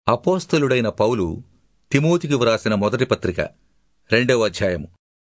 అపోస్తలుడైన పౌలు తిమోతికి వ్రాసిన మొదటి పత్రిక 2వ అధ్యాయము.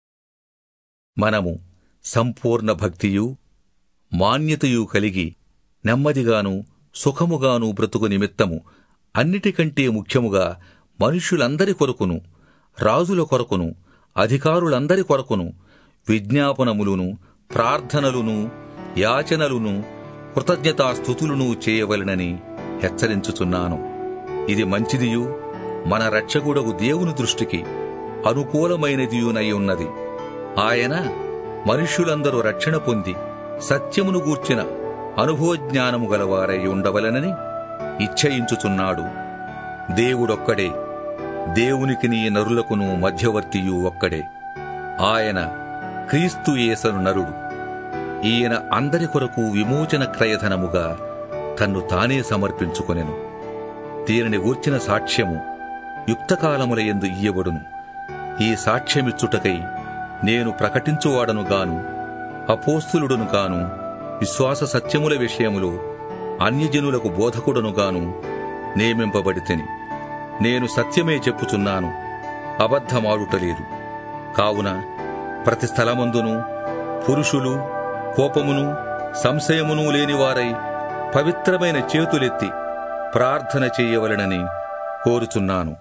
మనము సంపూర్ణ భక్తియు మాన్యతయు కలిగి నెమ్మదిగాను సుఖముగాను బ్రతుకు నిమిత్తము అన్నిటికంటే ముఖ్యముగా మనుష్యులందరి కొరకును, రాజుల కొరకును, అధికారులందరి కొరకును విజ్ఞాపనములును, ప్రార్థనలును, యాచనలును, కృతజ్ఞతాస్తుతులను చేయవలెనని హెచ్చరించుచున్నాను. ఇది మంచిదియు మన రక్షకుడగు దేవుని దృష్టికి అనుకూలమైనదియునై ఉన్నది. ఆయన మనుష్యులందరూ రక్షణ పొంది సత్యమును గూర్చిన అనుభవజ్ఞానము గలవారై ఉండవలెనని ఇచ్చయించుచున్నాడు. దేవుడొక్కడే, దేవునికిని నరులకును మధ్యవర్తియు ఒక్కడే. ఆయన క్రీస్తు యేసను నరుడు. ఈయన అందరి కొరకు విమోచన క్రయధనముగా తన్ను తానే సమర్పించుకొనెను. దీనిని గూర్చిన సాక్ష్యము యుక్తకాలముల యందు ఇయ్యబడును. ఈ సాక్ష్యమిచ్చుటకై నేను ప్రకటించువాడను గాను, అపోస్తలుడను గాను, విశ్వాస సత్యముల విషయములో అన్యజనులకు బోధకుడను గాను నియమింపబడితిని. నేను సత్యమే చెప్పుచున్నాను, అబద్ధమాడుటలేదు. కావున ప్రతి స్థలమందును పురుషులు కోపమును సంశయమును లేనివారై పవిత్రమైన చేతులెత్తి ప్రార్థన చేయవలెనని కోరుచున్నాను.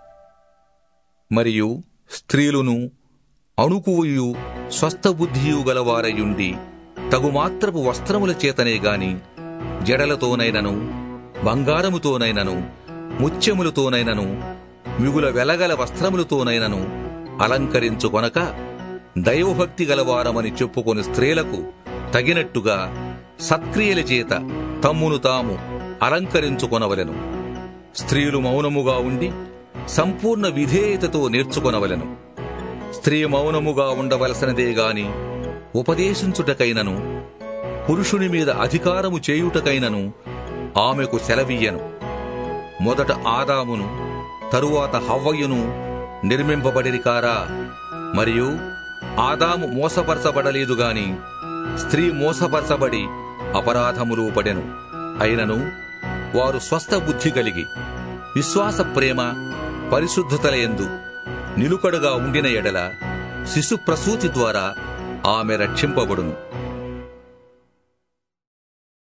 మరియు స్త్రీలును అణుకువయు స్వస్థబుద్ధియు గలవారయుండి తగుమాత్రపు వస్త్రముల చేతనే గాని జడలతోనైనను, బంగారముతోనైనను, ముత్యములతోనైనను, మిగుల వెలగల వస్త్రములతోనైనను అలంకరించుకొనక దైవభక్తి గలవారమని చెప్పుకొని స్త్రీలకు తగినట్టుగా సత్క్రియల చేత తమ్మును తాము అలంకరించుకొనవలెను. స్త్రీలు మౌనముగా ఉండి సంపూర్ణ విధేయతతో నేర్చుకొనవలెను. స్త్రీ మౌనముగా ఉండవలసినదే గాని ఉపదేశించుటకైనను, పురుషుని మీద అధికారము చేయుటకైనను ఆమెకు సెలవీయను. మొదట ఆదామును, తరువాత హవ్వయును నిర్మింపబడిరి కారా? మరియు ఆదాము మోసపరచబడలేదు గాని స్త్రీ మోసపరచబడి అపరాధములో పడెను. అయినను వారు స్వస్థ బుద్ధి కలిగి విశ్వాస ప్రేమ పరిశుద్ధతల యందు నిలుకడగా ఉండిన ఎడల శిశు ప్రసూతి ద్వారా ఆమె రక్షింపబడును.